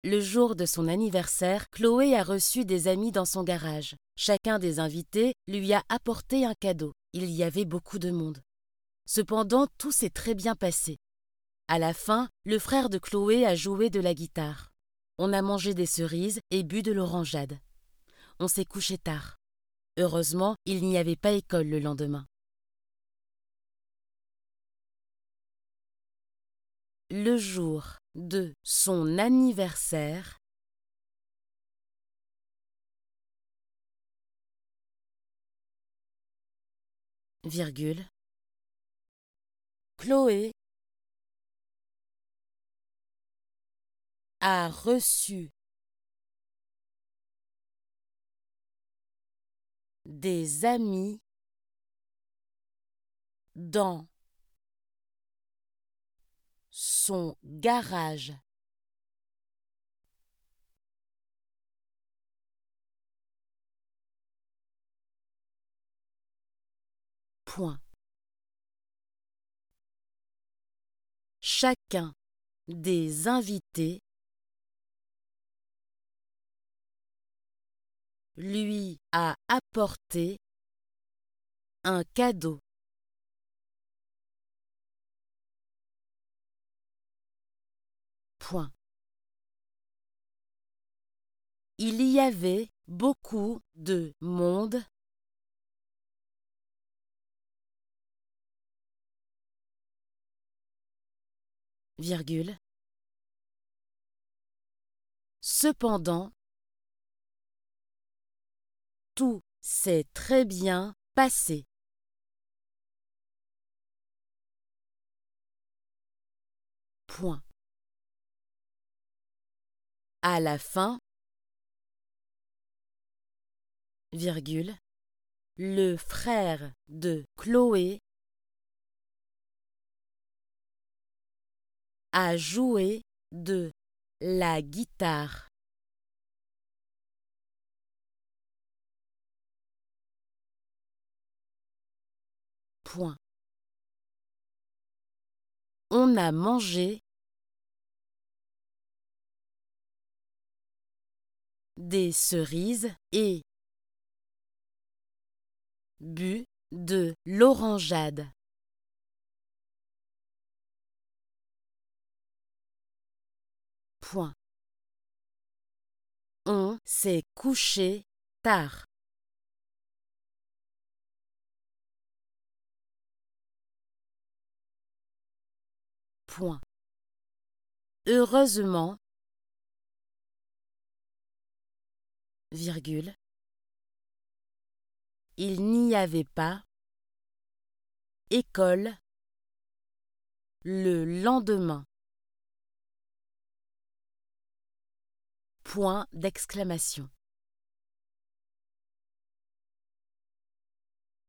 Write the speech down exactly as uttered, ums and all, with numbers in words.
Le jour de son anniversaire, Chloé a reçu des amis dans son garage. Chacun des invités lui a apporté un cadeau. Il y avait beaucoup de monde. Cependant, tout s'est très bien passé. À la fin, le frère de Chloé a joué de la guitare. On a mangé des cerises et bu de l'orangeade. On s'est couché tard. Heureusement, il n'y avait pas école le lendemain. Le jour de son anniversaire, virgule, Chloé a reçu des amis dans son garage. Point. Chacun des invités lui a apporté un cadeau. Point. Il y avait beaucoup de monde virgule. Cependant, tout s'est très bien passé. Point. À la fin, virgule, le frère de Chloé a joué de la guitare. Point. On a mangé des cerises et bu de l'orangeade. Point. On s'est couché tard. Point. Heureusement, virgule, il n'y avait pas école le lendemain. Point d'exclamation.